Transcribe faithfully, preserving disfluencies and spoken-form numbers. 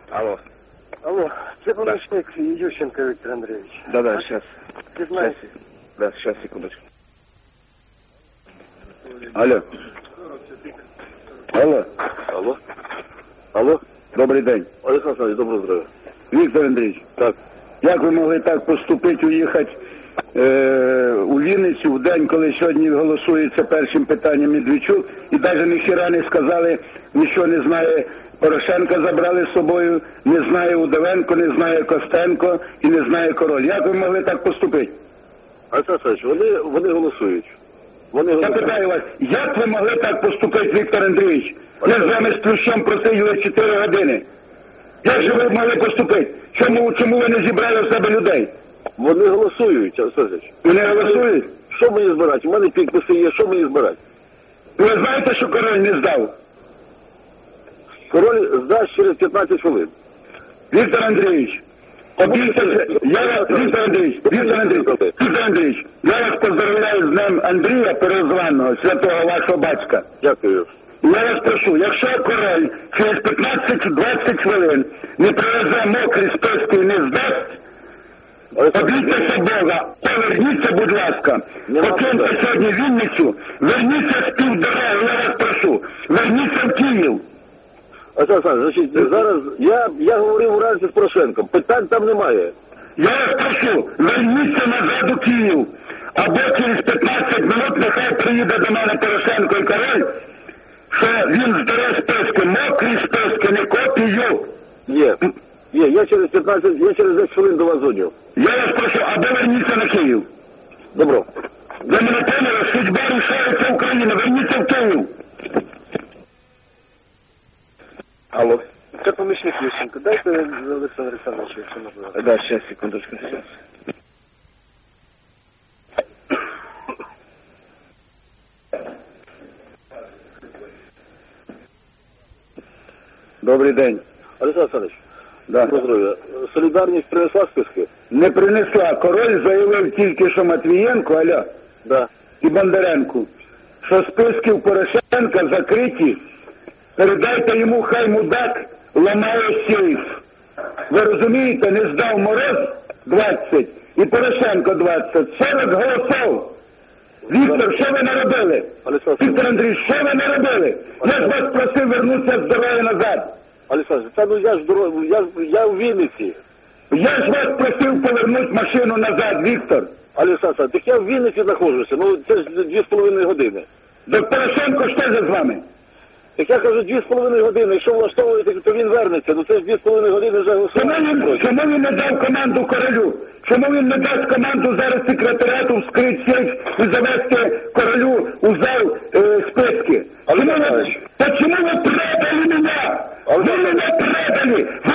Алло. Алло, це помічник Ющенко Віктор Андрійович. Да-да, сейчас. Ти знаєш? Да, сейчас, секундочку. Алло. Алло. Алло? Алло? Добрий день. Олександр Олександрович, доброго здоров'я. Віктор Андрійович. Так. Як ви могли так поступити, уїхати е, у Вінницю в день, коли сьогодні голосується першим питанням Медведчук, і навіть ніхіра не сказали, нічого не знає Порошенка, забрали з собою, не знає Удовенко, не знає Костенко і не знає Король. Як ви могли так поступити? Олександр Олександрович, вони, вони голосують. Вони Я голосують. питаю вас, як ви могли так поступити, Віктор Андрійович? Я з вами з Плющом просиділи чотири години. Як же ви могли поступити? Чому, чому ви не зібрали в себе людей? Вони голосують, Олександр Олександрович. Ви не голосують? Що мені збирати? У мене підписи є, що мені збирати? Ви знаєте, що Король не здав? Король здасть через п'ятнадцять хвилин. Віктор Андрійович, обійдеться, я, Віктор Андрійович, Віктор Андрійович, Віктор Андрійович, я вас поздравляю з Днем Андрія Перезваного, святого вашого батька. Дякую. Я вас прошу, якщо Король через п'ятнадцять-двадцять хвилин не привезе мокрі списки і не здасть, обійдеться Бога, поверніться, будь ласка, покиньте сьогодні Вінницю, верніться з півдороги, я вас прошу, верніться в Київ. Олександр Олександрович, значить, зараз я, я говорив вранці з Порошенком, питань там немає. Я вас прошу, верніться назад у Київ, або через п'ятнадцять минут нехай приїде до мене Порошенко і Король, що він здає списки, мокрі списки, не копію. Є. Є, я через п'ятнадцять, я через десять хвилин до вас дзвоню. Я вас прошу, або верніться на Київ. Добро. Ви мене поняли, судьба рішається Україна, верніться в Київ. Алло. Це помічник Ющенко. Дайте Олександр Олександрович, якщо можливо. Да, сейчас, секундочку, сейчас. Добрий день. Олександр Олександрович, Да. доброго здоров'я. Солідарність принесла списки? Не принесла. Король заявив тільки, що Матвієнко, алло, Да. і Бондаренку, що списки у Порошенка закриті, передайте йому, хай мудак ламає сейф. Ви розумієте, не здав Мороз двадцять і Порошенко двадцять, сорок голосів. Віктор, що ви наробили? Віктор Андрійович, що ви наробили? Я ж вас просив вернутися з дороги назад. Олександр, та ну я ж дорогу, я, я в Вінниці. Я ж вас просив повернути машину назад, Віктор. Олександр, так я в Вінниці знаходжуся, ну це ж дві з половиною години. Так Порошенко що же з вами? Так я кажу, дві з половиною години, якщо влаштовуєте, то він вернеться, ну це ж дві з половиною години вже Чому голосування. він, чому він не дав команду Королю? Чому він не дасть команду зараз секретаріату вскрити сейф і завести Королю у зал е, списки? Чому ви, та чому ви предали мене? Ви мене предали!